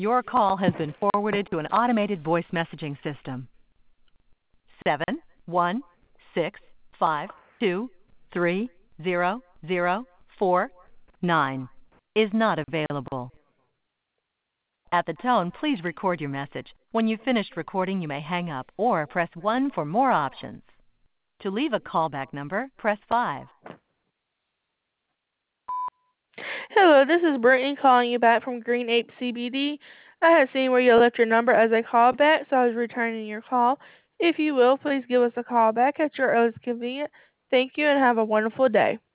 Your call has been forwarded to an automated voice messaging system. 71652300049 is not available. At the tone, please record your message. When you've finished recording, you may hang up or press 1 for more options. To leave a callback number, press 5. Hello, this is Brittany calling you back from Green Ape CBD. I had seen where you left your number as a callback, so I was returning your call. If you will, please give us a call back at your earliest convenience. Thank you and have a wonderful day.